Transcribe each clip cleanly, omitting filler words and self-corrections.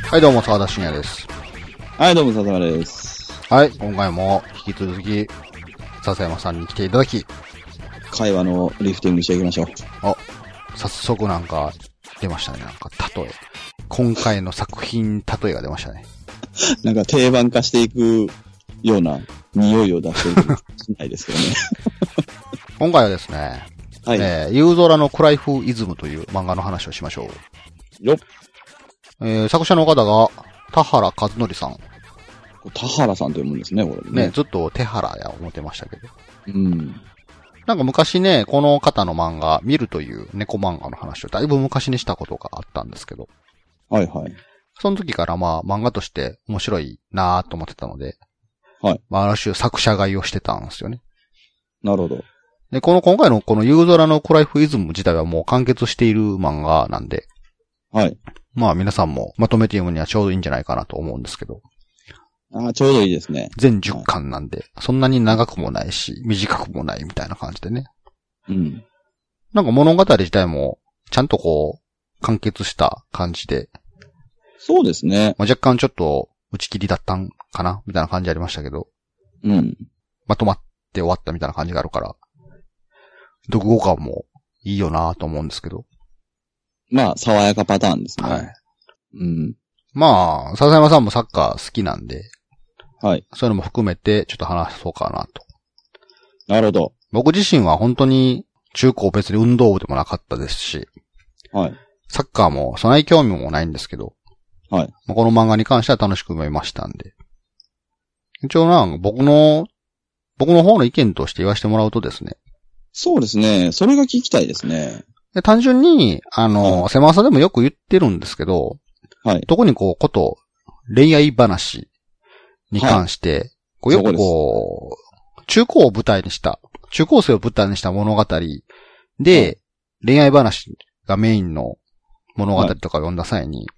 はい、どうも、沢田信也です。 はい、どうも、笹山です。 はい、今回も引き続き、笹山さんに来ていただき、 会話のリフティングしていきましょう。 早速なんか、出ましたね。なんか、例え。今回の作品、例えが出ましたね。 なんか定番化していくような匂いを出していくしないですけどね。 今回はですね、 はい。 夕空のクライフイズムという漫画の話をしましょう。 よっ。 作者の方が、田原和則さん。 田原さんと読むんですね、これね。 ね、ずっと手原や思ってましたけど。 うん。 なんか昔ね、この方の漫画、見るという猫漫画の話をだいぶ昔にしたことがあったんですけど。 はいはい。 その時からまあ漫画として面白いなぁと思ってたので。 はい。 まあある種作者買いをしてたんですよね。 なるほど。 で、今回のこの夕空のクライフイズム自体はもう完結している漫画なんで。 はい。 まあ皆さんもまとめて読むにはちょうどいいんじゃないかなと思うんですけど。 ちょうどいいですね。 全10巻なんで、そんなに長くもないし、短くもないみたいな感じでね。 うん。 なんか物語自体も、ちゃんとこう、完結した感じで。 そうですね。 まあ、若干ちょっと、打ち切りだったんかなみたいな感じありましたけど。 うん。 まとまって終わったみたいな感じがあるから、読後感もいいよなと思うんですけど。 まあ、爽やかパターンですね。 はい。 うん。 まあ、笹山さんもサッカー好きなんで、 はい。 そういうのも含めてちょっと話そうかなと。 なるほど。 僕自身は本当に中高別に運動部でもなかったですし、 はい。 サッカーもそない興味もないんですけど、 はい。 この漫画に関しては楽しく読めましたんで。一応僕の方の意見として言わせてもらうとですね。 そうですね。それが聞きたいですね。 単純に、狭さでもよく言ってるんですけど、 はい。 特に恋愛話に関して、 はい、 よく中高生を舞台にした物語で、はい、恋愛話がメインの物語とかを読んだ際に、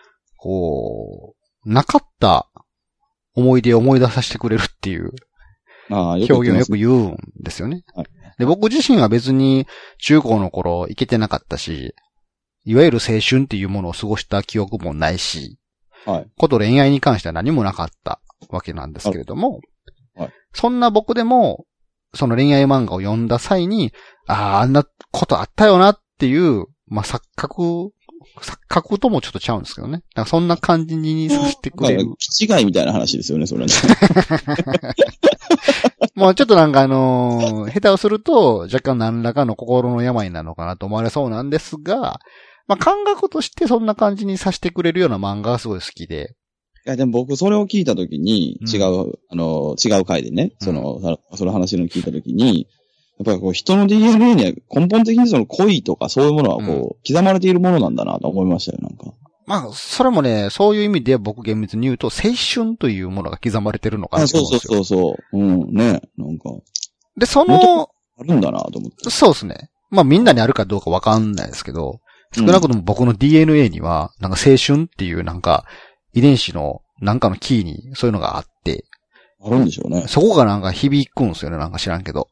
なかった思い出を思い出させてくれるっていう表現をよく言うんですよね。はい、で、僕自身は別に中高の頃行けてなかったし、いわゆる青春っていうものを過ごした記憶もないし、 はい。 恋愛に関しては何もなかったわけなんですけれども、 はい、 そんな僕でも、その恋愛漫画を読んだ際に、あんなことあったよなっていう、まあ、錯覚ともちょっとちゃうんですけどね。だからそんな感じにさせてくれる。 気違いみたいな話ですよね、それね。 もうちょっと下手をすると、若干何らかの心の病なのかなと思われそうなんですが、まあ、感覚としてそんな感じにさせてくれるような漫画がすごい好きで。 いや、でも僕それを聞いたときに、違う回でね、その話の聞いたときに、やっぱり人の DNA には根本的にその恋とかそういうものは刻まれているものなんだなと思いましたよ、なんか。 まあ、それもね、そういう意味で僕厳密に言うと、青春というものが刻まれてるのかなと思うんですよ。 そう。うん、ね、なんか。 で、 あるんだなと思って。 そうですね。まあみんなにあるかどうかわかんないですけど、少なくとも僕の DNA には、なんか青春っていうなんか、遺伝子のなんかのキーにそういうのがあって。 あるんでしょうね。 そこがなんか響くんですよね、なんか知らんけど。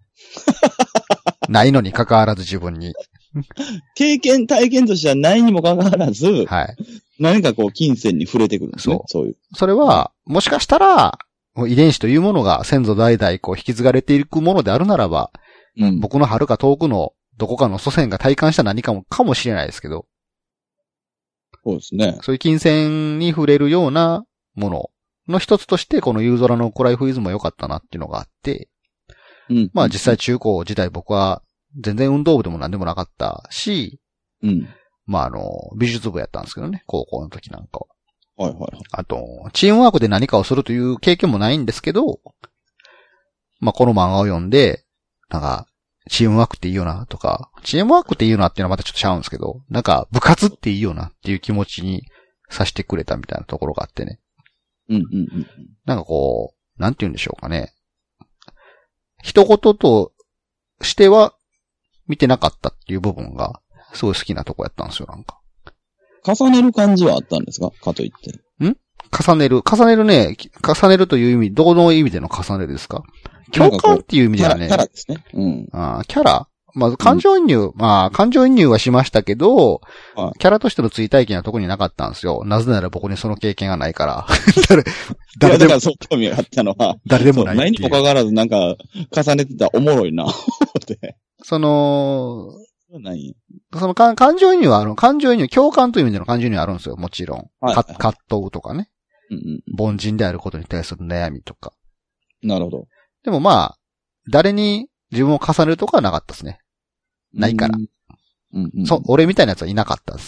ないのに関わらず自分に。 体験としてはないにも関わらず、 はい。 何か金銭に触れてくるんですね。そういう。 それは、もしかしたら、遺伝子というものが先祖代々引き継がれていくものであるならば、僕の遥か遠くのどこかの祖先が体感した何かかもしれないですけど。 そうですね。 そういう金銭に触れるようなものの一つとして、この夕空のクライフイズムは良かったなっていうのがあって、まあ実際中高時代僕は全然運動部でも何でもなかったし、まあ美術部やったんですけどね、高校の時なんかは。はい。 あと、チームワークで何かをするという経験もないんですけど、まあこの漫画を読んで、なんか、チームワークっていいよなとか、チームワークっていいよなっていうのはまたちょっとちゃうんですけど、なんか部活っていいよなっていう気持ちにさせてくれたみたいなところがあってね。なんかなんて言うんでしょうかね。一言としては見てなかったっていう部分がすごい好きなとこやったんですよ、なんか。 重ねる感じはあったんですか？かといって。 重ねるね。重ねるという意味、どの意味での重ねるですか？共感っていう意味ではね。 キャラですね。 キャラまあ、感情移入はしましたけど、 はいキャラとしての追体験は特になかったんですよ。なぜなら僕にその経験がないから。誰でもいやだから、そう興味があったのは、 誰でもないないにっていう。 もかかわらず、なんか、重ねてたらおもろいな、って。 そのない感情移入は共感という意味での感情移入はあるんですよ、もちろん。 はい葛藤とかね。 うん凡人であることに対する悩みとか。 うん。なるほど。 でもまあ、誰に自分を重ねるとかはなかったですね。ないから。 うんうん。 俺みたいなやつはいなかったです。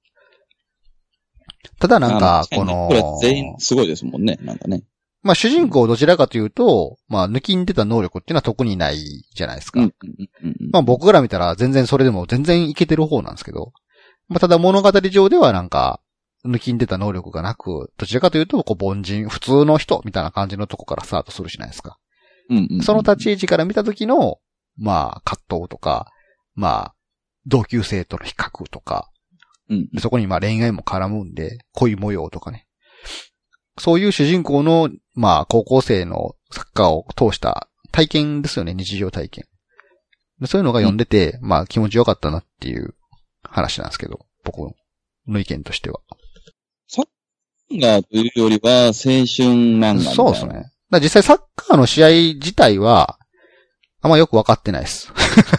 ただなんか、ここれ全員すごいですもんね、なんかね。 まあ主人公どちらかというと、まあ抜きん出た能力っていうのは特にないじゃないですか。まあ僕から見たら全然それでも全然いけてる方なんですけど、まあただ物語上ではなんか、抜きん出た能力がなく、どちらかというと、こう凡人、普通の人みたいな感じのとこからスタートするじゃないですか。その立ち位置から見た時の、まあ葛藤とか、まあ同級生との比較とか、そこにまあ恋愛も絡むんで、恋模様とかね。そういう主人公の、まあ高校生のサッカーを通した体験ですよね、日常体験。そういうのが読んでて、まあ気持ちよかったなっていう話なんですけど、僕の意見としては。 サッカーというよりは青春漫画みたいな。 そうですね。だから実際サッカーの試合自体は、あんまよくわかってないです。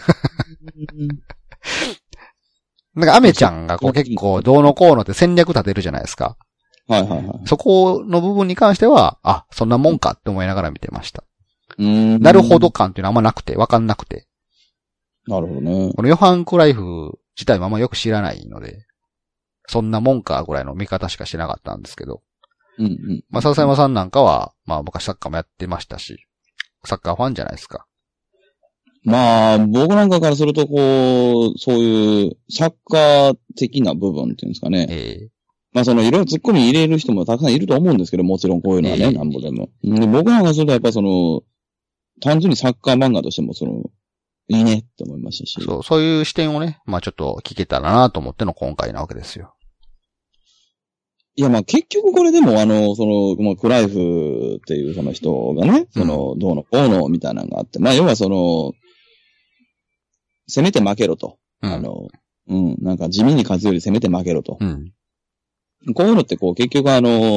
なんかアメちゃんがこう結構どうのこうのって戦略立てるじゃないですか。 はいはいはい。 そこの部分に関しては、あ、そんなもんかって思いながら見てました。 なるほど感っていうのはあんまなくて、わかんなくて。 なるほどね。 このヨハン・クライフ自体もあんまよく知らないので、そんなもんかぐらいの見方しかしてなかったんですけど。まあ、笹山さんなんかは、まあ、昔サッカーもやってましたし、サッカーファンじゃないですか。 まあ、僕なんかからすると、こう、そういうサッカー的な部分っていうんですかね。まあ、いろいろ突っ込み入れる人もたくさんいると思うんですけど、もちろんこういうのはね、なんぼでも。で、僕なんかするとやっぱ単純にサッカー漫画としてもいいねって思いましたし。 そういう視点をね、まあちょっと聞けたらなと思っての今回なわけですよ。 いや、まあ結局これでもまあクライフっていうその人がね、どうのこうのみたいなのがあって、まあ要は攻めて負けろと。なんか地味に勝つより攻めて負けろと。こういうのって結局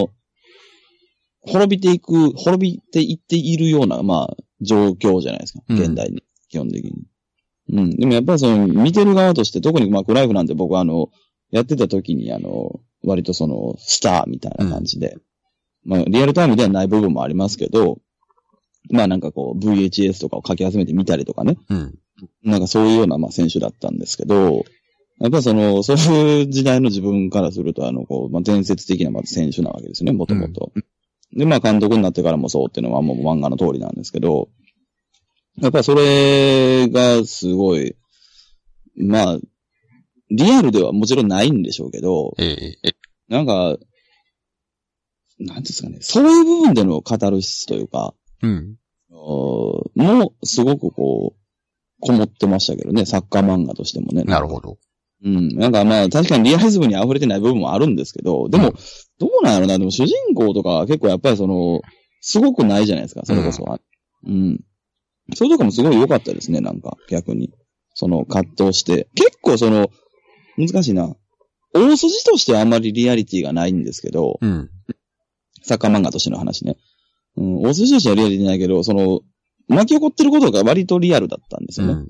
滅びていっているような、まあ、状況じゃないですか。現代に、基本的に。でもやっぱり見てる側として、特にまあ、クライフなんて僕はやってた時に割とスターみたいな感じで、まあ、リアルタイムではない部分もありますけど、まあなんかVHS とかをかき集めてみたりとかね。なんかそういうような、まあ、選手だったんですけど、やっぱりそういう時代の自分からすると、まあ、伝説的なまず選手なわけですね、もともと。で、まあ、監督になってからもそうっていうのはもう漫画の通りなんですけど、やっぱりそれがすごい、まあ、リアルではもちろんないんでしょうけど、なんか、なんですかね、そういう部分でのカタルシスというか、もう、すごくこもってましたけどね、サッカー漫画としてもね。 なるほど。 なんかまあ、確かにリアリズムに溢れてない部分もあるんですけど、でも、どうなんやろな、でも主人公とか結構やっぱりすごくないじゃないですか、それこそは。それとかもすごい良かったですね、なんか、逆に。葛藤して。結構難しいな。大筋としてはあんまりリアリティがないんですけど、サッカー漫画としての話ね。大筋としてはリアリティないけど、巻き起こってることが割とリアルだったんですよね。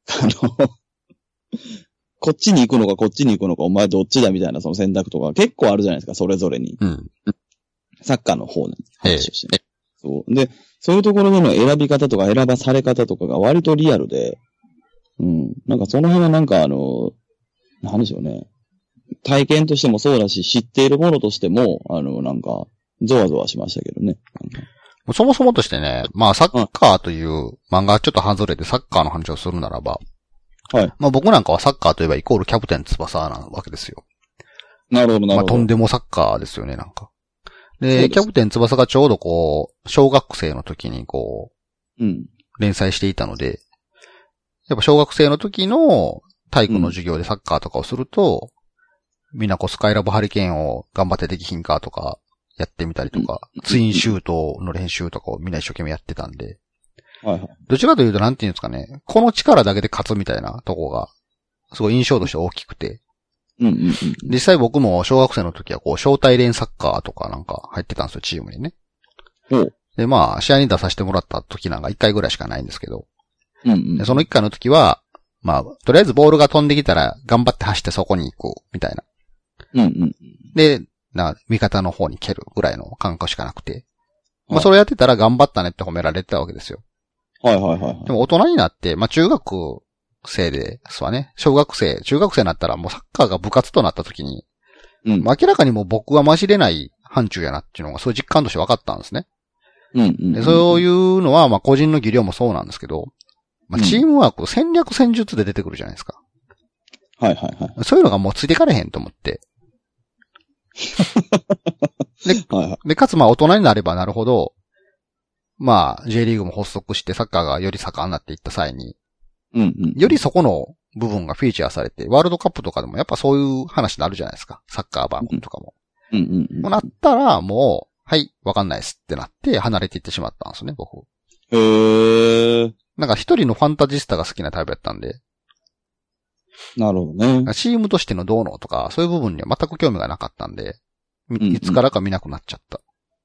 こっちに行くのかこっちに行くのかお前どっちだみたいな選択とか結構あるじゃないですか、それぞれに。サッカーの方の話をしてね。そう。で、そういうところでの選び方とか選ばされ方とかが割とリアルで、なんかその辺はなんかなんでしょうね。体験としてもそうだし、知っているものとしても、なんか、ゾワゾワしましたけどね。 そもそもとしてね、まあサッカーという漫画ちょっと外れてサッカーの話をするならば、まあ僕なんかはサッカーといえばイコールキャプテン翼なわけですよ。 なるほど、なるほど。 まあとんでもサッカーですよね、なんか。で、キャプテン翼がちょうど小学生の時に連載していたので、やっぱ小学生の時の体育の授業でサッカーとかをすると、みんなスカイラブハリケーンを頑張ってできひんかとかやってみたりとか、ツインシュートの練習とかをみんな一生懸命やってたんで、 はいはい。 どっちかというとなんていうんですかね、この力だけで勝つみたいなとこが、すごい印象として大きくて。 うんうんうん。 実際僕も小学生の時はこう、招待連サッカーとかなんか入ってたんですよ、チームにね。で、まあ、試合に出させてもらった時なんか1回ぐらいしかないんですけど。 うんうん。 でその1回の時は、まあ、とりあえずボールが飛んできたら頑張って走ってそこに行く、みたいな。 うんうん。 で、味方の方に蹴るぐらいの感覚しかなくて。まあ、それやってたら頑張ったねって褒められてたわけですよ。 はいはいはい。 でも大人になって、まあ、中学生ですわね。中学生になったらもうサッカーが部活となった時に、 うん。 まあ、明らかにもう僕は混じれない範疇やなっていうのがそういう実感として分かったんですね。 うんうん。 でそういうのは、まあ、個人の技量もそうなんですけど、まあ、チームワーク、戦略戦術で出てくるじゃないですか。 はいはいはい。 そういうのがもうついてかれへんと思って。 はいはい。 で、かつまあ大人になればなるほど、まあ J リーグも発足してサッカーがより盛んになっていった際に、 うんうん。 よりそこの部分がフィーチャーされて、ワールドカップとかでもやっぱそういう話になるじゃないですか。サッカー版とかも。 うんうんうん。 なったらもう、はい、わかんないですってなって離れていってしまったんですね、僕。 へー。 なんか一人のファンタジスタが好きなタイプやったんで。 なるほどね。 チームとしてのどうのとか、そういう部分には全く興味がなかったんで、いつからか見なくなっちゃった。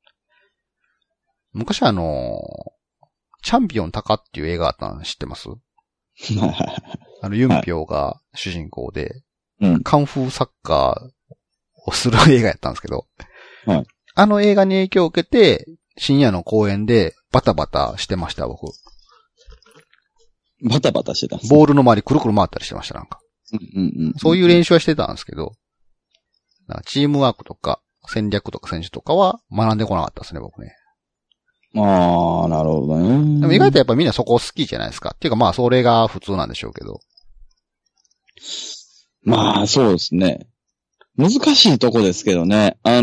昔チャンピオンタカっていう映画あったの知ってますユンピョウが主人公で、カンフーサッカーをする映画やったんですけど、 はい、 あの映画に影響を受けて、深夜の公園でバタバタしてました、僕。 バタバタしてたんです、 ね、ボールの周りくるくる回ったりしてました、なんか。そういう練習はしてたんですけど、チームワークとか戦略とか戦術とかは学んでこなかったですね、僕ね。 ああ、なるほどね。 でも意外とやっぱみんなそこ好きじゃないですか。っていうかまあそれが普通なんでしょうけど。 まあそうですね。難しいとこですけどね。ま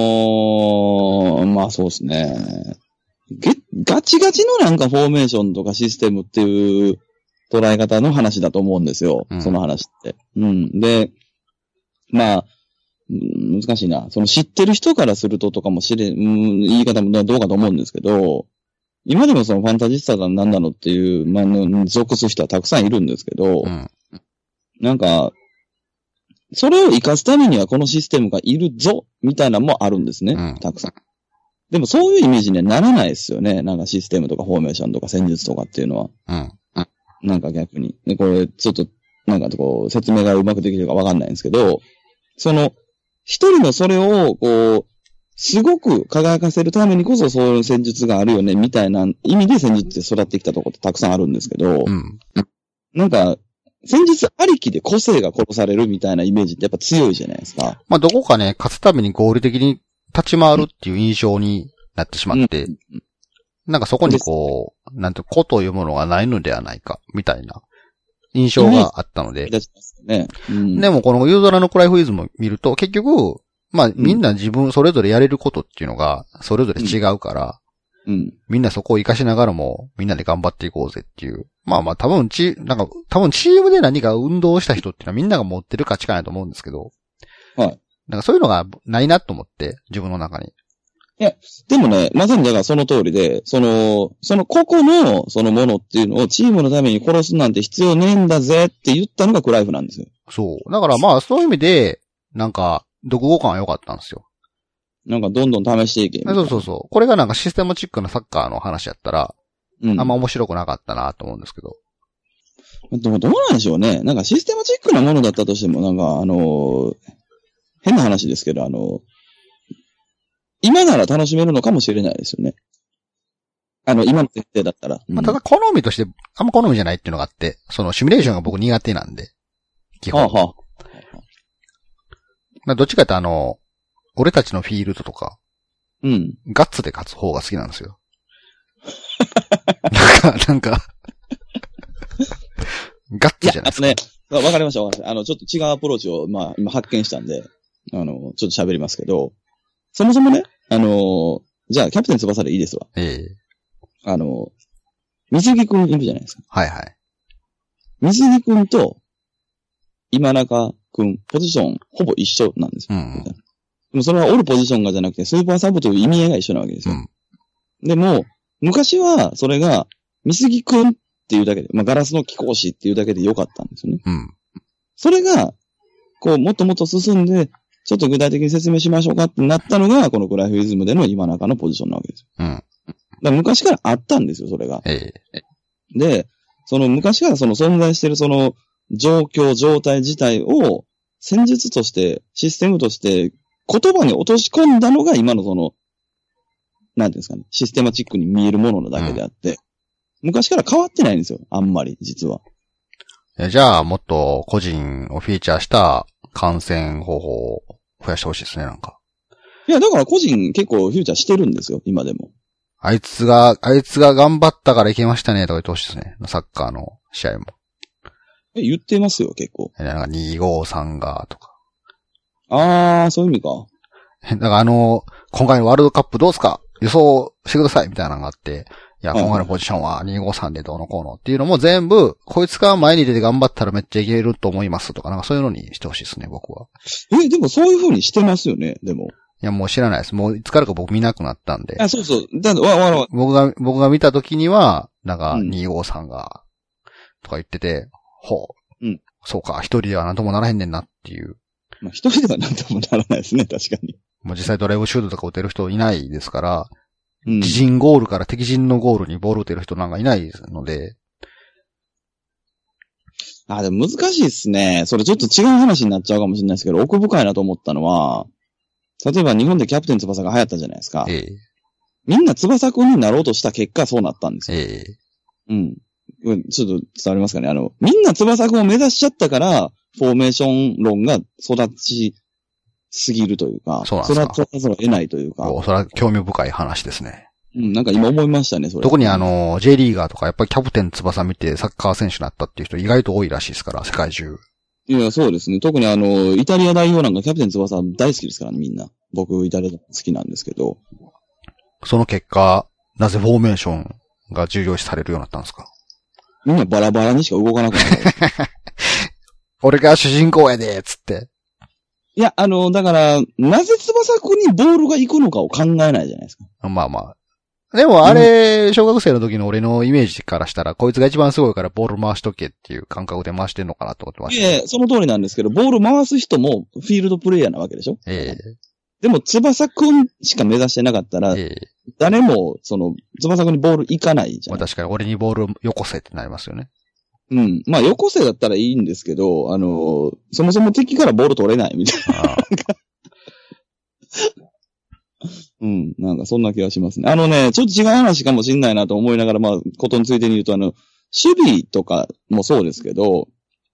あそうですね。ガチガチのなんかフォーメーションとかシステムっていう捉え方の話だと思うんですよ。その話って。で、まあ、難しいな。その知ってる人からするととかも言い方もどうかと思うんですけど、今でもそのファンタジスタが何なのっていう、まあ、属す人はたくさんいるんですけど、なんか、それを活かすためにはこのシステムがいるぞ、みたいなのもあるんですね。たくさん。でもそういうイメージにはならないですよね。なんかシステムとかフォーメーションとか戦術とかっていうのは。なんか逆に。で、これ、ちょっと、なんかこう、説明がうまくできるかわかんないんですけど、一人のそれを、こう、すごく輝かせるためにこそそういう戦術があるよね、みたいな意味で戦術って育ってきたところってたくさんあるんですけど、なんか、戦術ありきで個性が殺されるみたいなイメージってやっぱ強いじゃないですか。 まあ、どこかね、勝つために合理的に立ち回るっていう印象になってしまって、なんかそこにこう、なんて、個というものがないのではないか、みたいな印象があったので。でもこのユーザーのクライフイズムを見ると、結局、まあみんな自分それぞれやれることっていうのが、それぞれ違うから、みんなそこを活かしながらも、みんなで頑張っていこうぜっていう。まあまあ多分チームで何か運動をした人っていうのはみんなが持ってる価値観やと思うんですけど、なんかそういうのがないなと思って、自分の中に。 いや、でもね、まさにだからその通りで、その個々のそのものっていうのをチームのために殺すなんて必要ねえんだぜって言ったのがクライフなんですよ。 そう。だからまあそういう意味で、なんか、読後感は良かったんですよ。 なんかどんどん試していけ。 そう。これがなんかシステムチックなサッカーの話やったら、あんま面白くなかったなと思うんですけど。 でもどうなんでしょうね。なんかシステムチックなものだったとしても、なんか変な話ですけど、今なら楽しめるのかもしれないですよね。今の設定だったら。 まあ、ただ好みとして、あんま好みじゃないっていうのがあって、そのシミュレーションが僕苦手なんで。基本。まあ、どっちかって俺たちのフィールドとか、ガッツで勝つ方が好きなんですよ。なんか、ガッツじゃないですか。 ね、わかりました。ちょっと違うアプローチを、まあ、今発見したんで、ちょっと喋りますけど、そもそもね、じゃあ、キャプテン翼でいいですわ。水木くんいるじゃないですか。 はいはい。 水木くんと、今中くん、ポジション、ほぼ一緒なんですよ。でもそれはオルポジションがじゃなくて、スーパーサブという意味合いが一緒なわけですよ。でも、昔は、それが、 美杉くんっていうだけで、ガラスの貴公子っていうだけでよかったんですよね。 うん。 それが、もっともっと進んで、ちょっと具体的に説明しましょうかってなったのが、このクライフイズムでの今中のポジションなわけですよ。 うん。だから昔からあったんですよ、それが。で、昔から存在している状況、状態自体を戦術として、システムとして言葉に落とし込んだのが今のなんていうんですかね、システマチックに見えるものなだけであって、昔から変わってないんですよ、あんまり、実は。 じゃあ、もっと個人をフィーチャーした観戦方法を増やしてほしいですね、なんか。 いや、だから個人結構フィーチャーしてるんですよ、今でも。 あいつが頑張ったから行けましたね、とか言ってほしいですね。サッカーの試合も。 言ってますよ、結構。 なんか253が、とか。 そういう意味か。 だから今回のワールドカップどうすか予想してくださいみたいなのがあって、いや、今回のポジションは253でどうのこうのっていうのも全部、こいつが前に出て頑張ったらめっちゃいけると思いますとか、なんかそういうのにしてほしいですね、僕は。 でもそういう風にしてますよね、でも。 いや、もう知らないです。もういつからか僕見なくなったんで。 そうそう。 僕が見た時には、なんか253が、とか言ってて、そうか、一人ではなんともならへんねんなっていう。 一人ではなんともならないですね、確かに。 もう実際ドライブシュートとか打てる人いないですから、自陣ゴールから敵陣のゴールにボール打てる人なんかいないので。 でも難しいですね。それちょっと違う話になっちゃうかもしれないですけど、奥深いなと思ったのは、例えば日本でキャプテン翼が流行ったじゃないですか。みんな翼くんになろうとした結果そうなったんですよ。ちょっと伝わりますかね。みんな翼くんを目指しちゃったから、フォーメーション論が育ちすぎるというか、 そうなんですか。 育たざるを得ないというか。 それは興味深い話ですね。 なんか今思いましたね、それ。 特にJ リーガーとかやっぱりキャプテン翼見てサッカー選手になったっていう人意外と多いらしいですから、世界中。 いや、そうですね。特にイタリア代表なんかキャプテン翼大好きですからね、みんな。僕、イタリア好きなんですけど。 その結果、なぜフォーメーションが重要視されるようになったんですか？ みんなバラバラにしか動かなくなる。 俺が主人公やで、つって。 いや、だから、なぜ翼くんにボールが行くのかを考えないじゃないですか。 まあまあ。でもあれ、小学生の時の俺のイメージからしたら、こいつが一番すごいからボール回しとけっていう感覚で回してんのかなと思ってました。 いや、その通りなんですけど、ボール回す人もフィールドプレイヤーなわけでしょ？でも、翼くんしか目指してなかったら、誰も、翼くんにボール行かないじゃん。 確かに俺にボールよこせってなりますよね。 よこせだったらいいんですけど、そもそも敵からボール取れないみたいな。なんかそんな気がしますね。ちょっと違う話かもしんないなと思いながら、ことについてに言うと、守備とかもそうですけど、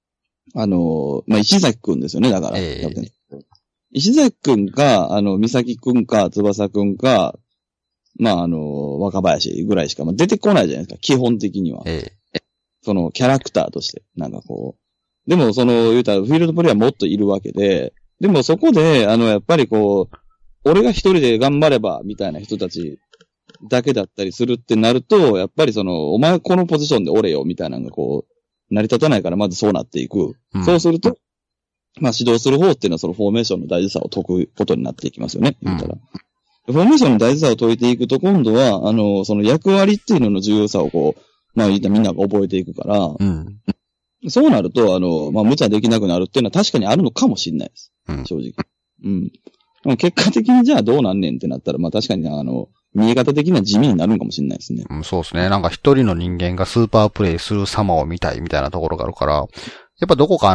石崎くんですよね、だから。石崎くんか、三崎くんか、翼くんか、若林ぐらいしか出てこないじゃないですか、基本的には。キャラクターとして、なんかこう。でも、言うたら、フィールドプレイヤーもっといるわけで、でもそこで、やっぱり俺が一人で頑張れば、みたいな人たちだけだったりするってなると、やっぱりお前このポジションでおれよ、みたいなのが成り立たないから、まずそうなっていく。そうすると、指導する方っていうのはフォーメーションの大事さを解くことになっていきますよね、言うたら。フォーメーションの大事さを解いていくと、今度は、役割っていうのの重要さをみんなが覚えていくから、そうなると、無茶できなくなるっていうのは確かにあるのかもしれないです。正直。でも結果的にじゃあどうなんねんってなったら、確かに見え方的には地味になるのかもしれないですね。 そうですね。なんか一人の人間がスーパープレイする様を見たいみたいなところがあるから、やっぱどこか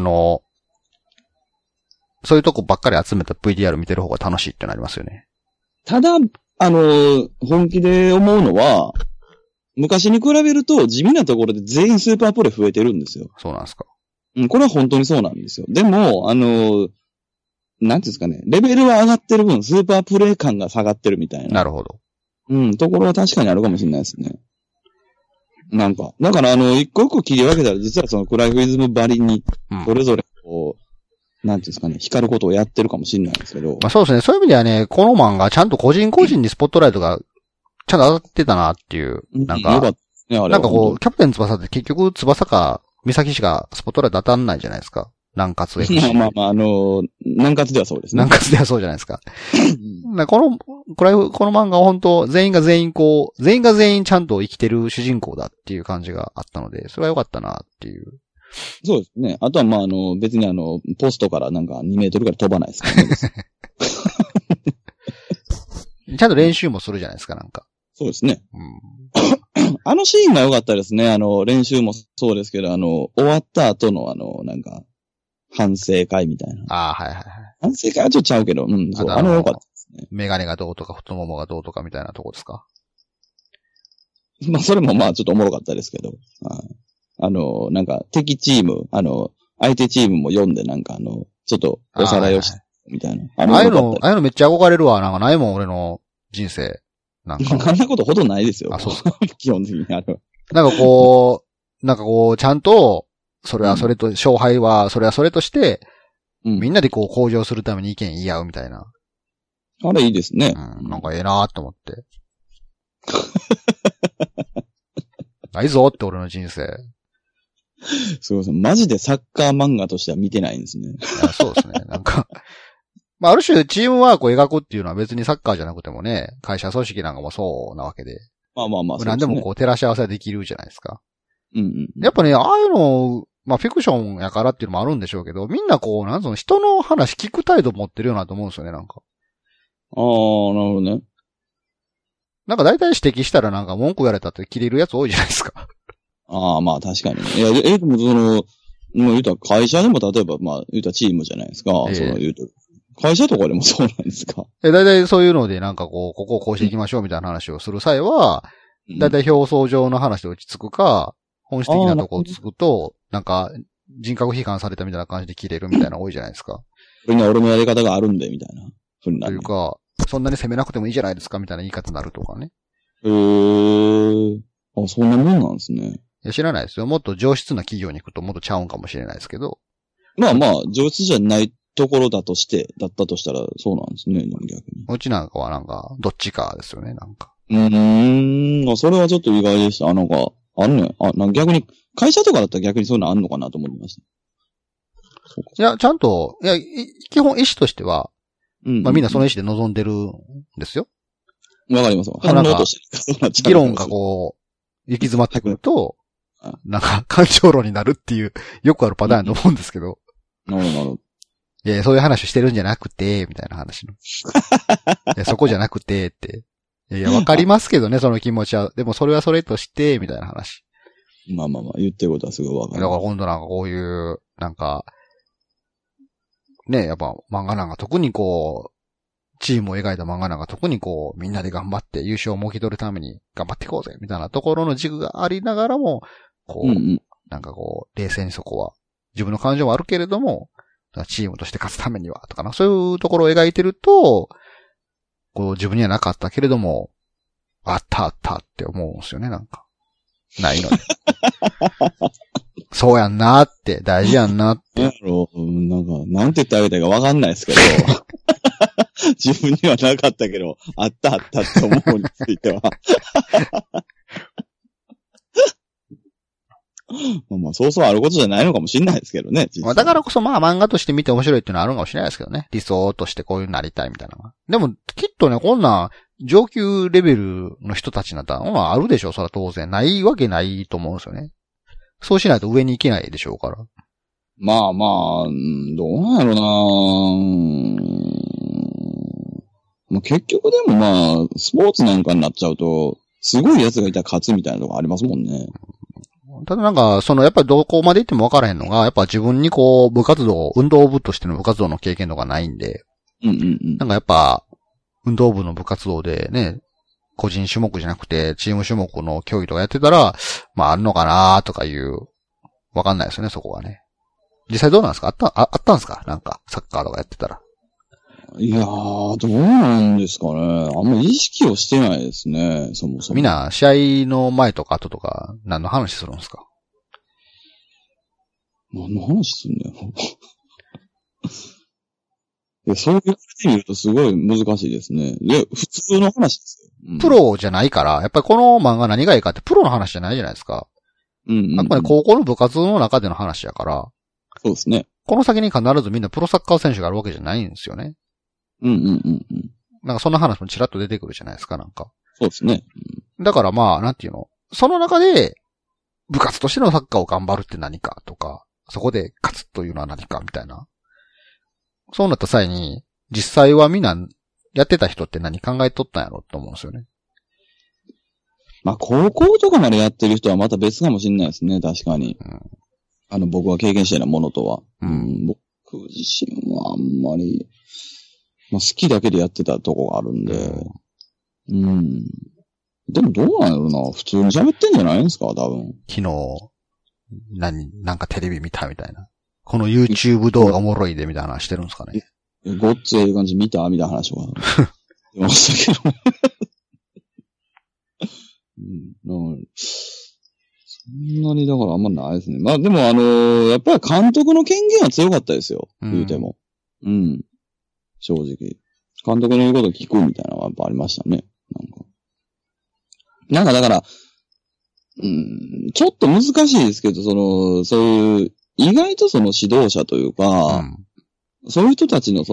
そういうとこばっかり集めた VTR 見てる方が楽しいってなりますよね。 ただ、本気で思うのは、昔に比べると地味なところで全員スーパープレイ増えてるんですよ。 そうなんですか。 これは本当にそうなんですよ。でも、なんていうんですかね、レベルは上がってる分、スーパープレイ感が下がってるみたいな。 なるほど。 ところは確かにあるかもしれないですね。なんか、だから一個一個切り分けたら、実はクライフイズムばりに、それぞれなんていうんですかね、光ることをやってるかもしれないんですけど。 そうですね。そういう意味ではね、この漫画、ちゃんと個人個人にスポットライトが、ちゃんと当たってたなっていう。なんか、キャプテン翼って結局翼か、美咲しかスポットライト当たんないじゃないですか。 南葛 FC。 まあ、南葛ではそうですね。 南葛ではそうじゃないですか。この漫画は本当全員が全員ちゃんと生きてる主人公だっていう感じがあったので、それは良かったなっていう。 そうですね。あとはまあ別にポストからなんか2メートルぐらい飛ばないですからね。 ちゃんと練習もするじゃないですか、なんか。 そうですね。あのシーンが良かったですね。練習もそうですけど、終わった後のなんか、反省会みたいな。 ああ、はいはいはい。 反省会はちょっとちゃうけど、そう、良かったですね。 メガネがどうとか、太ももがどうとかみたいなとこですか？ まあ、それもまあ、ちょっとおもろかったですけど。なんか、敵チーム、相手チームも読んで、なんかちょっとおさらいをして、みたいな。 ああいうのめっちゃ憧れるわ。なんかないもん、俺の人生。なんか。 あんなことほどないですよ。 あ、そうっすか。 基本的になんかちゃんと、それはそれと、勝敗はそれはそれとして、みんなで向上するために意見言い合うみたいな。 あれいいですね。 なんかええなーと思って。ないぞって俺の人生。 そうそう。マジでサッカー漫画としては見てないんですね。 そうですね。なんか、まあ、ある種チームワークを描くっていうのは別にサッカーじゃなくてもね、会社組織なんかもそうなわけで。 まあ。 何でも照らし合わせできるじゃないですか。 やっぱね、ああいうの、まあ、フィクションやからっていうのもあるんでしょうけど、みんな人の話聞く態度持ってるようなと思うんですよね、なんか。 ああ、なるほどね。 なんか大体指摘したらなんか文句言われたって切れるやつ多いじゃないですか。 ああ、まあ確かにね。いや、でも言うたら会社でも例えば、まあ、言うたらチームじゃないですか。言うと。会社とかでもそうなんですか。 大体そういうのでなんかここをこうしていきましょうみたいな話をする際は、大体表層上の話で落ち着くか、本質的なとこをつくと、なんか人格批判されたみたいな感じで切れるみたいな多いじゃないですか。 俺には俺のやり方があるんで、みたいな。 というか、そんなに責めなくてもいいじゃないですかみたいな言い方になるとかね。 あ、そんなもんなんですね。 いや、知らないですよ。もっと上質な企業に行くともっとちゃうんかもしれないですけど。 まあ、上質じゃないところだったとしたらそうなんですね、逆に。 うちなんかはなんか、どっちかですよね、なんか。 それはちょっと意外でした。なんか、あるね。逆に、会社とかだったら逆にそういうのあんのかなと思いました。 いや、ちゃんと、基本意思としては、まあみんなその意思で望んでるんですよ。 わかりますわ。反応として議論が行き詰まってくると、なんか感情論になるっていう、よくあるパターンだと思うんですけど。 なるほど。 いや、そういう話してるんじゃなくて、みたいな話の。いや、そこじゃなくて、って。いや、わかりますけどね、その気持ちは。でもそれはそれとして、みたいな話。 まあ、言ってることはすごいわかる。 だから今度なんかこういう、なんか、ね、やっぱ漫画なんか特にチームを描いた漫画なんか特にみんなで頑張って優勝をもぎ取るために頑張っていこうぜ、みたいなところの軸がありながらも、なんか冷静にそこは、自分の感情もあるけれども、チームとして勝つためには、とかな、そういうところを描いてると、自分にはなかったけれども、あったって思うんですよね、なんか。ないのに。そうやんなって、大事やんなって。 なんか、なんて言ってあげたいかわかんないですけど、自分にはなかったけど、あったって思うについては。まあ、そうそうあることじゃないのかもしれないですけどね。 だからこそまあ漫画として見て面白いっていうのはあるかもしれないですけどね。理想としてこういうなりたいみたいなのが。でも、きっとね、こんな上級レベルの人たちなんだあるでしょ、それは当然。ないわけないと思うんですよね。そうしないと上に行けないでしょうから。 まあ、どうなんやろな結局でもまあ、スポーツなんかになっちゃうと、すごい奴がいたら勝つみたいなとこありますもんね。 ただなんか、やっぱりどこまで行っても分からへんのが、やっぱ自分に部活動、運動部としての部活動の経験とかないんで、なんかやっぱ、運動部の部活動でね、個人種目じゃなくて、チーム種目の競技とかやってたら、まああるのかなとかいう、わかんないですよね、そこはね。実際どうなんですかあったんですかなんか、サッカーとかやってたら。 いやー、どうなんですかね。あんま意識をしてないですね、そもそも。 みんな、試合の前とか後とか、何の話するんですか？ 何の話すんねん。いや、そう言ってみるとすごい難しいですね。で、普通の話ですよ。 プロじゃないから、やっぱりこの漫画何がいいかってプロの話じゃないじゃないですか。やっぱり高校の部活の中での話やから、 そうですね。 この先に必ずみんなプロサッカー選手があるわけじゃないんですよね。 うんうんうんうん。 なんかそんな話もちらっと出てくるじゃないですか、なんか。 そうですね。 だからまあ、なんていうの。その中で、部活としてのサッカーを頑張るって何かとか、そこで勝つというのは何かみたいな。そうなった際に、実際はみんなやってた人って何考えとったんやろって思うんですよね。 まあ、高校とかまでやってる人はまた別かもしれないですね、確かに。僕は経験していないものとは。僕自身はあんまり、まあ、好きだけでやってたとこがあるんで。でもどうなんやろな。普通に喋ってんじゃないんですか、多分。 昨日、なんかテレビ見たみたいな。この YouTube 動画おもろいでみたいな話してるんですかね。 ごっつええ感じ見たみたいな話は。出ましたけど。そんなにだからあんまないですね。まあでもやっぱり監督の権限は強かったですよ。言うても。正直。監督の言うことを聞くみたいなのはやっぱありましたね。なんかだから、ちょっと難しいですけど、そういう、意外とその指導者というか、そういう人たちの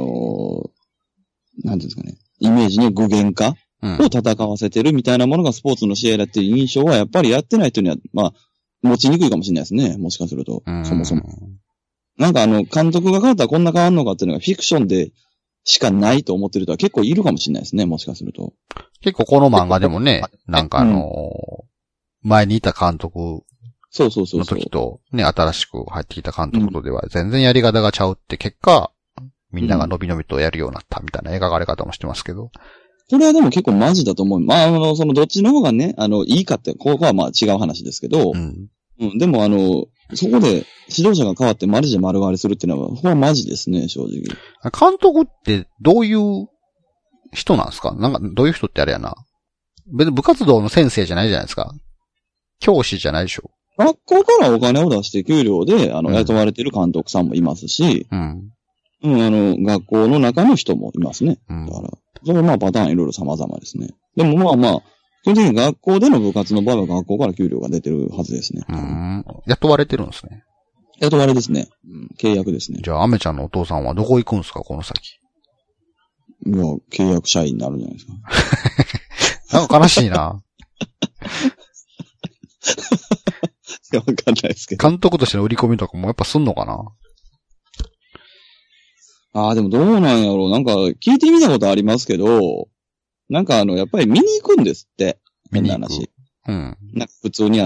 なんていうんですかね、イメージの具現化を戦わせてるみたいなものがスポーツの試合だっていう印象はやっぱりやってない人には、まあ、持ちにくいかもしれないですね。もしかすると。そもそも。なんか監督が変わったらこんな変わんのかっていうのがフィクションでしかないと思ってる人は結構いるかもしれないですね。もしかすると。 結構この漫画でもね、なんか前にいた監督の時と、ね、新しく入ってきた監督とでは全然やり方がちゃうって結果、みんなが伸び伸びとやるようになったみたいな描かれ方もしてますけど。 これはでも結構マジだと思う。まあ、どっちの方がね、いいかって、ここはまあ違う話ですけど、でもそこで指導者が変わってマジで丸変わりするっていうのは、これはマジですね、正直。 監督ってどういう人なんですか？なんか、どういう人ってあれやな。別に部活動の先生じゃないじゃないですか。教師じゃないでしょ。 学校からお金を出して給料で、雇われてる監督さんもいますし、学校の中の人もいますね。だから、それはまあパターンいろいろ様々ですね。でもまあまあ、基本的に学校での部活の場合は学校から給料が出てるはずですね。 雇われてるんですね。 雇われですね。契約ですね。 じゃあ、アメちゃんのお父さんはどこ行くんですか、この先。 いや、契約社員になるんじゃないですか。なんか悲しいな。 いや、わかんないですけど。 監督としての売り込みとかもやっぱすんのかな？ でもどうなんやろう。なんか、聞いてみたことありますけど、なんかやっぱり見に行くんですって。 見に行く。 話。なんか普通に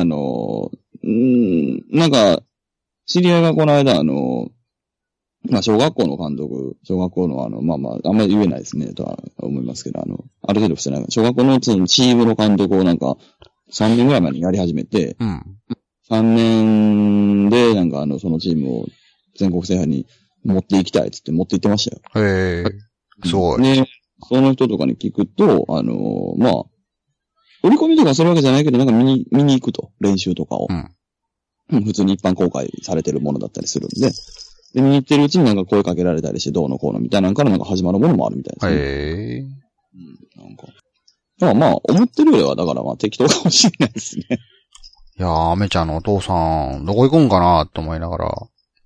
なんか、知り合いがこの間まあ、小学校の監督、小学校のまあまあ、あんまり言えないですね、とは思いますけど、ある程度してない。小学校のチームの監督をなんか、3年ぐらい前にやり始めて、3年で、なんかそのチームを全国制覇に持っていきたいっつって持って行ってましたよ。 へえ、すごい。 ね、その人とかに聞くと、まあ、売り込みとかするわけじゃないけど、なんか見に行くと、練習とかを。普通に一般公開されてるものだったりするんで、で、見に行ってるうちになんか声かけられたりして、どうのこうのみたいなのからなんか始まるものもあるみたいですね。 へえ。 なんか。だからまあ、思ってるよりは、だからまあ適当かもしれないですね。 いやー、アメちゃんのお父さん、どこ行くんかなって思いながら。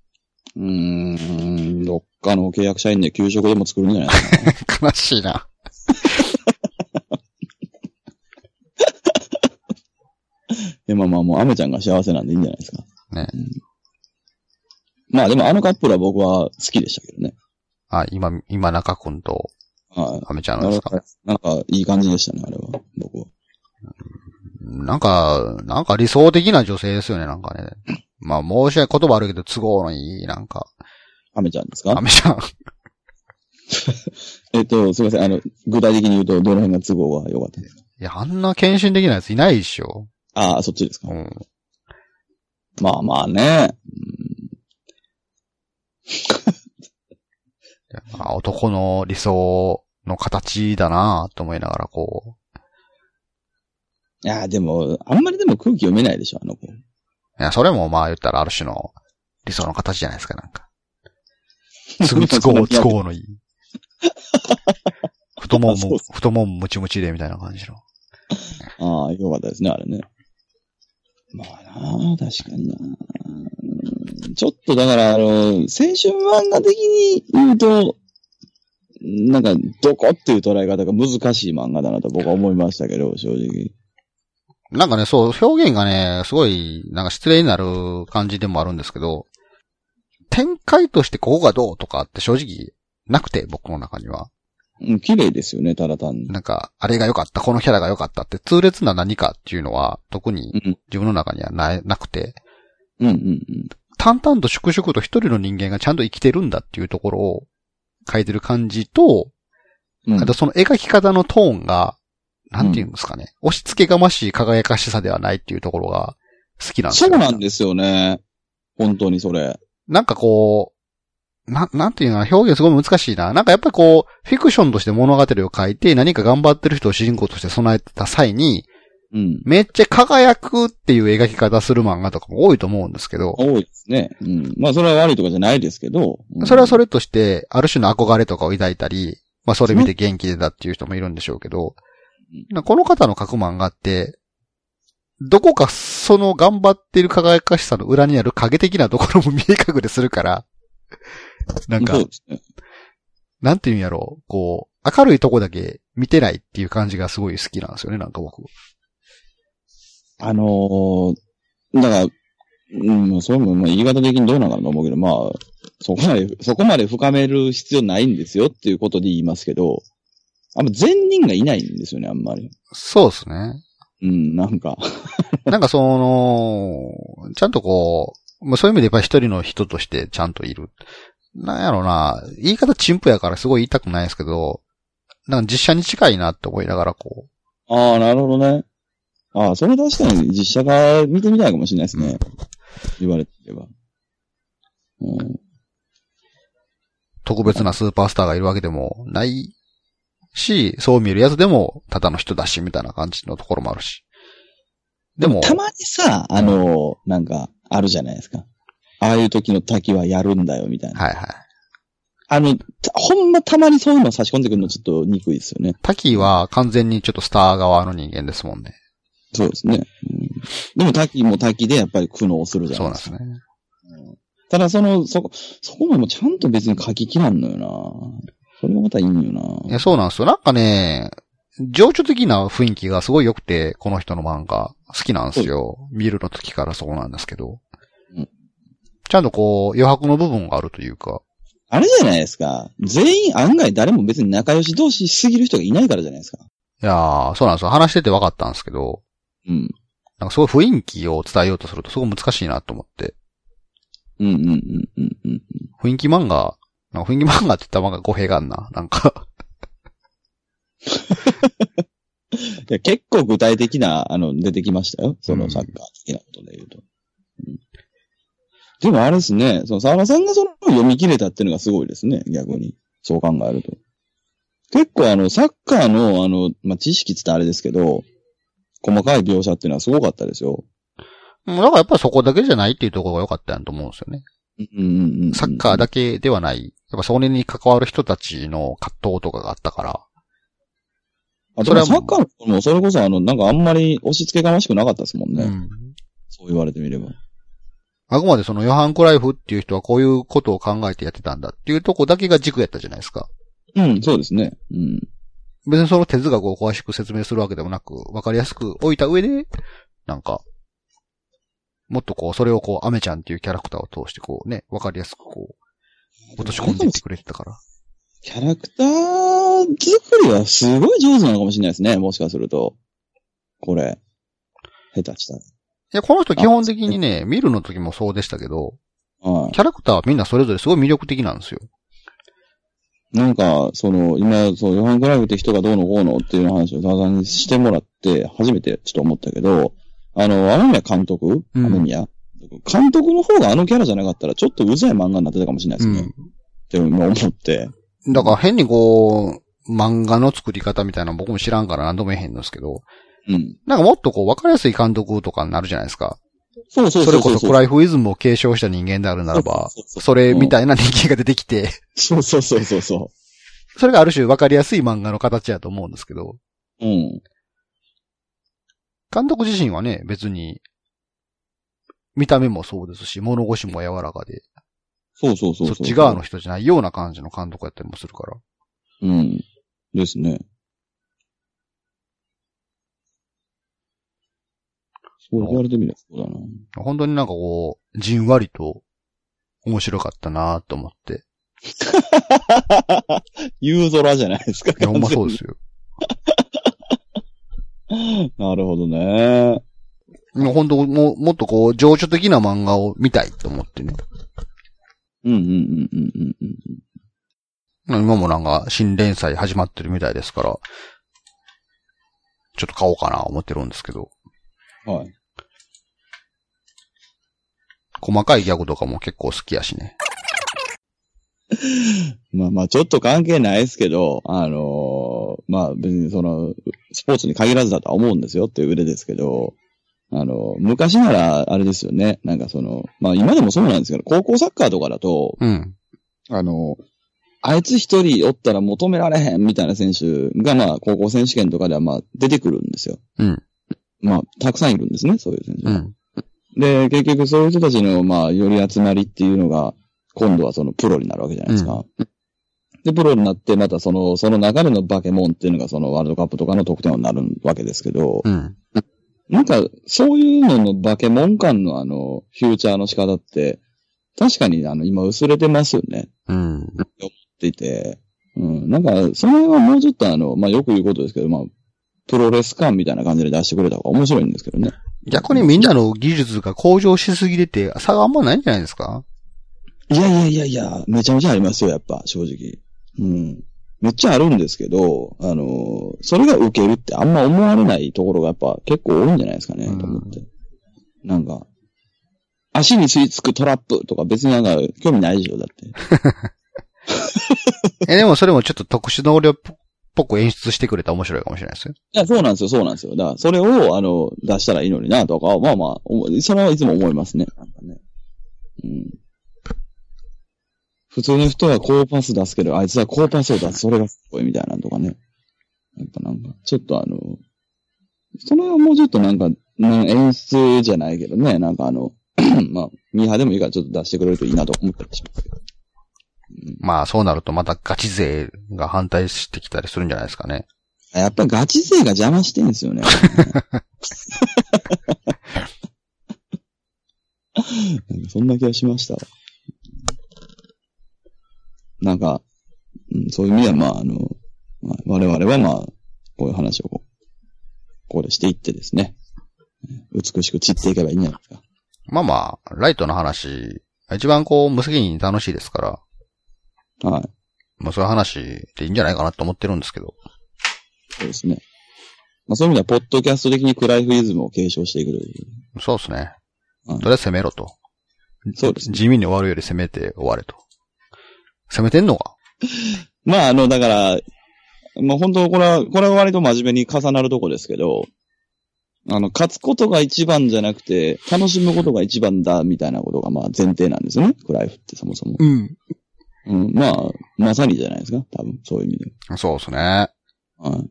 どっかの契約社員で給食でも作るんじゃないですか、 ね。悲しいな。 まあまあもうアメちゃんが幸せなんでいいんじゃないですか。 ね。 まあでもカップルは僕は好きでしたけどね。 今中くんと、アメちゃんなんですか。 なんかいい感じでしたね、あれは、僕は。 なんか理想的な女性ですよね、なんかね。まあ申し訳言葉悪いけど都合のいい、なんか。 アメちゃんですか？ アメちゃん。 すいません、具体的に言うとどの辺が都合が良かったですか？ いや、あんな献身的なやついないでしょ。 そっちですか。まあまあね。 男の理想の形だなぁと思いながらこう。 いや、でも、あんまりでも空気読めないでしょ、あの子。 いや、それもまあ言ったらある種の理想の形じゃないですか、なんか。都合のいい。太ももムチムチでみたいな感じの。 よかったですね、あれね。まあなあ、確かにな。 ちょっとだから、青春漫画的に言うと、なんか、どこっていう捉え方が難しい漫画だなと僕は思いましたけど、正直。 なんかね、そう、表現がね、すごい、なんか失礼になる感じでもあるんですけど、展開としてここがどうとかって正直なくて、僕の中には。 綺麗ですよね、ただ単に。 なんか、あれが良かった、このキャラが良かったって痛烈な何かっていうのは、特に自分の中にはなくて、淡々と粛々と一人の人間がちゃんと生きてるんだっていうところを書いてる感じと、あとその描き方のトーンが、なんていうんですかね、押し付けがましい輝かしさではないっていうところが好きなんですよ。 そうなんですよね。本当にそれ。 なんかこう、なんていうのかな、表現すごい難しいな。なんかやっぱりこう、フィクションとして物語を書いて何か頑張ってる人を主人公として備えた際に、めっちゃ輝くっていう描き方する漫画とかも多いと思うんですけど。 多いですね。まあそれは悪いとかじゃないですけど。 それはそれとして、ある種の憧れとかを抱いたり、まあそれ見て元気でだっていう人もいるんでしょうけど、この方の書く漫画って、どこかその頑張ってる輝かしさの裏にある影的なところも見え隠れするから、なんか、なんていうんやろう、こう、明るいとこだけ見てないっていう感じがすごい好きなんですよね、なんか僕。 だから、それも言い方的にどうなのかなと思うけど、まあ、そこまで深める必要ないんですよっていうことで言いますけど、善人がいないんですよね、あんまり。 そうですね。 なんか。 なんかちゃんとこう、そういう意味でやっぱり一人の人としてちゃんといる。なんやろな、言い方陳腐やからすごい言いたくないですけど、なんか実写に近いなって思いながらこう。ああ、なるほどね。ああ、それ確かに実写化見てみたいかもしれないですね。言われてれば。 特別なスーパースターがいるわけでもないし、そう見えるやつでもただの人だし、みたいな感じのところもあるし。 でも、たまにさ、なんか、あるじゃないですか。ああいう時の滝はやるんだよ、みたいな。 はいはい。 ほんまたまにそういうの差し込んでくるのちょっと憎いですよね。 滝は完全にちょっとスター側の人間ですもんね。 そうですね。でも滝も滝でやっぱり苦悩するじゃないですか。 そうなんですね。ただそこもちゃんと別に書ききらんのよな。それがまたいいんよな。 いや、そうなんですよ。なんかね、情緒的な雰囲気がすごい良くて、この人の漫画好きなんですよ。見るの時からそうなんですけど。ちゃんとこう、余白の部分があるというか。 あれじゃないですか。全員案外誰も別に仲良し同士すぎる人がいないからじゃないですか。 いやー、そうなんですよ。話してて分かったんですけど。なんかすごい雰囲気を伝えようとするとすごい難しいなと思って。雰囲気漫画って言ったら漫画語弊があんな。なんかいや結構具体的な、出てきましたよ。そのサッカー的なことで言うと。でもあれですね、沢田さんが読み切れたっていうのがすごいですね、逆に。そう考えると。結構サッカーの知識ってあれですけど、細かい描写っていうのはすごかったですよ。 だからやっぱりそこだけじゃないっていうところが良かったんと思うんですよね。サッカーだけではない。やっぱそれに関わる人たちの葛藤とかがあったから。 それはサッカーもそれこそなんかあんまり押し付けがましくなかったですもんね。そう言われてみれば。 あくまでそのヨハン・クライフっていう人はこういうことを考えてやってたんだっていうとこだけが軸やったじゃないですか。 そうですね。 別にその哲学を詳しく説明するわけでもなく、わかりやすく置いた上で、なんか、もっとこう、それをこう、アメちゃんっていうキャラクターを通してこうね、わかりやすくこう、落とし込んでいってくれてたから。 キャラクター作りはすごい上手なのかもしれないですね、もしかすると。これ。下手したら。 いや、この人基本的にね、見るの時もそうでしたけど、キャラクターはみんなそれぞれすごい魅力的なんですよ。 なんか、今、ヨハン・クライフって人がどうのこうのっていう話を沢田さんにしてもらって、初めてちょっと思ったけど、雨宮監督、雨宮監督の方がキャラじゃなかったら、ちょっとうざい漫画になってたかもしれないですね。って今思って。 だから変にこう、漫画の作り方みたいなの僕も知らんから何度も言えへんのですけど、なんかもっとこう、わかりやすい監督とかになるじゃないですか。それこそクライフイズムを継承した人間であるならば、それみたいな人間が出てきて。 そう。それがある種分かりやすい漫画の形やと思うんですけど。監督自身はね、別に、 見た目もそうですし、物腰も柔らかで。 そう。 そっち側の人じゃないような感じの監督やったりもするから。 うん。ですね。そう言われてみればそうだな。 本当になんかこう、じんわりと面白かったなと思って。 夕空じゃないですか。 いや、ほんまそうですよ。 なるほどね。 もう本当もっとこう、情緒的な漫画を見たいと思ってね。今もなんか新連載始まってるみたいですから、ちょっと買おうかな思ってるんですけど。 はい。 細かいギャグとかも結構好きやしね。 まあちょっと関係ないですけど、まあ別にその、スポーツに限らずだとは思うんですよっていう腕ですけど、昔ならあれですよね。なんかその、まあ今でもそうなんですけど、高校サッカーとかだと、 うん。 あいつ一人おったら求められへんみたいな選手がまあ高校選手権とかではまあ出てくるんですよ。 うん。 まあたくさんいるんですね、そういう選手が。 うん。 で、結局そういう人たちのまあより集まりっていうのが、今度はそのプロになるわけじゃないですか。うん、で、プロになってまたその中でのバケモンっていうのがそのワールドカップとかの得点になるわけですけど、 うん。 なんか、そういうののバケモン感のフューチャーの仕方って、確かに今薄れてますよね。 うん。 思っていて。うん。なんか、その辺はもうちょっとまあよく言うことですけど、まあ、プロレス感みたいな感じで出してくれた方が面白いんですけどね。 逆にみんなの技術が向上しすぎてて、差があんまないんじゃないですか？ いや、めちゃめちゃありますよ、やっぱ、正直。うん。めっちゃあるんですけど、それが受けるってあんま思われないところがやっぱ結構多いんじゃないですかね、と思って。なんか、足に吸い付くトラップとか別になんか興味ないでしょ、だって。 でもそれもちょっと特殊能力っぽく演出してくれたら面白いかもしれないですよ。 いや、そうなんですよ。だから、それを、出したらいいのにな、とか、まあまあ、それはいつも思いますね。なんかね。うん。普通の人はこうパス出すけど、あいつはこうパスを出す。それがすごいみたいなとかね。やっぱなんか、ちょっとそれはもうちょっとなんか、演出じゃないけどね、なんかまあ、ミーハーでもいいからちょっと出してくれるといいなと思ったりしますけど。 うん、まあ、そうなるとまたガチ勢が反対してきたりするんじゃないですかね。 やっぱりガチ勢が邪魔してんですよね。そんな気がしましたわ。なんか、そういう意味では、まあ、我々はまあ、こういう話をここでしていってですね、美しく散っていけばいいんじゃないですか。 まあまあ、ライトの話、一番こう、無責任に楽しいですから。 はい。 まあそういう話でいいんじゃないかなと思ってるんですけど。 そうですね。まあそういう意味では、ポッドキャスト的にクライフイズムを継承していくという。 そうですね。とりあえず攻めろと。 そうですね。 地味に終わるより攻めて終われと。攻めてんのかまあだから、まあ本当これは割と真面目に重なるとこですけど、勝つことが一番じゃなくて、楽しむことが一番だ、みたいなことがまあ前提なんですよね。クライフってそもそも。 うん。 うん。まあ、まさにじゃないですか。多分、そういう意味で。 そうですね。 はい。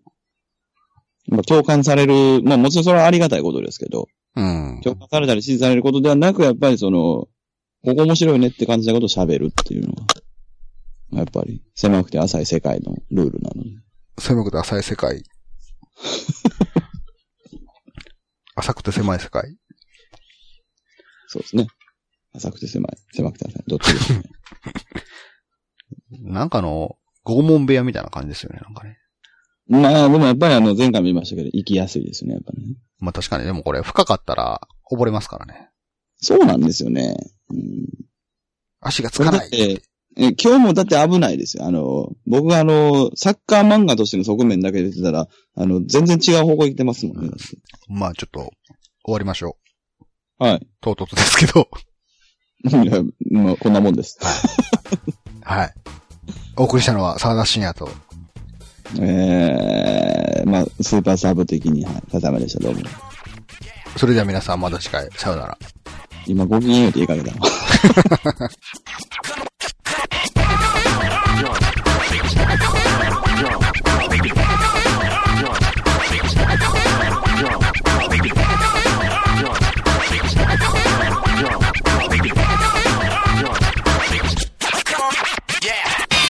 まあ、共感される、まあもちろんそれはありがたいことですけど、 うん。 共感されたり支持されることではなく、やっぱりここ面白いねって感じたことを喋るっていうのは、やっぱり狭くて浅い世界のルールなので。 狭くて浅い世界。浅くて狭い世界。 そうですね。浅くて狭くて浅い。どっちですね。 なんか拷問部屋みたいな感じですよね、なんかね。 まあ、でもやっぱり前回も言いましたけど、生きやすいですよね、やっぱね。 まあ確かに、でもこれ深かったら溺れますからね。 そうなんですよね。うん、 足がつかない。 今日もだって危ないですよ。僕がサッカー漫画としての側面だけで言ってたら、全然違う方向行ってますもんね。 まあちょっと、終わりましょう。はい。 唐突ですけど。 まあこんなもんです。 はい。はい。お送りしたのは沢田信也と。 まあ、スーパーサブ的に、はい、笹山でした、どうも。 それでは皆さんまた次回、さよなら。 今ご機嫌よって言いかけた。